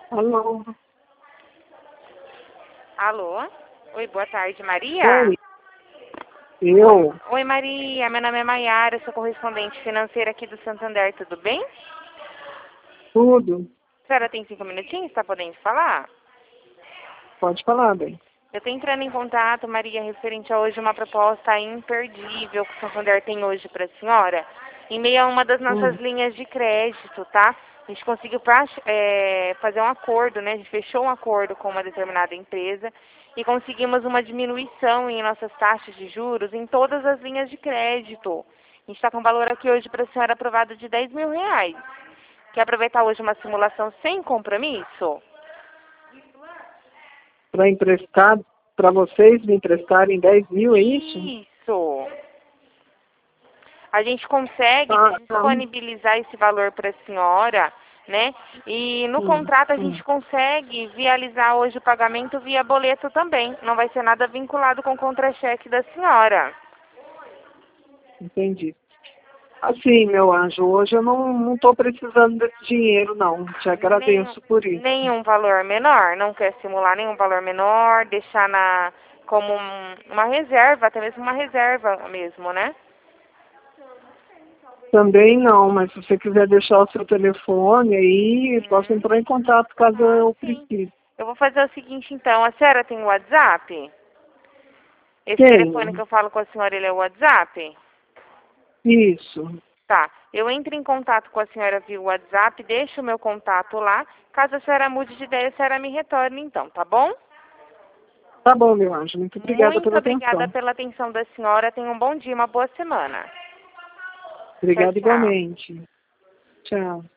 Alô? Alô? Oi, boa tarde, Maria? Oi, eu? Oi, Maria. Meu nome é Maiara, sou correspondente financeira aqui do Santander, tudo bem? Tudo? A senhora tem 5 minutinhos? Está podendo falar? Pode falar, bem. Eu estou entrando em contato, Maria, referente a hoje uma proposta imperdível que o Santander tem hoje para a senhora, em meio a uma das nossas Hum, linhas de crédito, tá? A gente conseguiu fazer um acordo, né? A gente fechou um acordo com uma determinada empresa e conseguimos uma diminuição em nossas taxas de juros em todas as linhas de crédito. A gente está com valor aqui hoje para a senhora aprovado de R$ 10.000. Quer aproveitar hoje uma simulação sem compromisso? para emprestar, para vocês me emprestarem 10 mil, é isso? Isso. A gente consegue Ah, disponibilizar esse valor para a senhora, né? E no hum, contrato a hum, gente consegue vializar hoje o pagamento via boleto também. Não vai ser nada vinculado com o contra-cheque da senhora. entendi. Assim, meu anjo, hoje eu não estou precisando desse dinheiro, não. Te Nenhum, agradeço por isso. nenhum valor menor? Não quer simular nenhum valor menor? Deixar como uma reserva, até mesmo uma reserva mesmo, né? Também não, mas se você quiser deixar o seu telefone aí, posso Uhum. entrar em contato caso Ah, eu sim. precise. Eu vou fazer o seguinte então. A senhora tem WhatsApp? Esse telefone que Tenho. eu falo com a senhora, ele é o WhatsApp? Isso. Tá. Eu entro em contato com a senhora via WhatsApp, deixo o meu contato lá. Caso a senhora mude de ideia, a senhora me retorne então, tá bom? Tá bom, meu anjo. Muito obrigada Muito pela obrigada atenção. pela atenção da senhora. Tenha um bom dia, uma boa semana. Tchau, Obrigada tchau. igualmente. Tchau.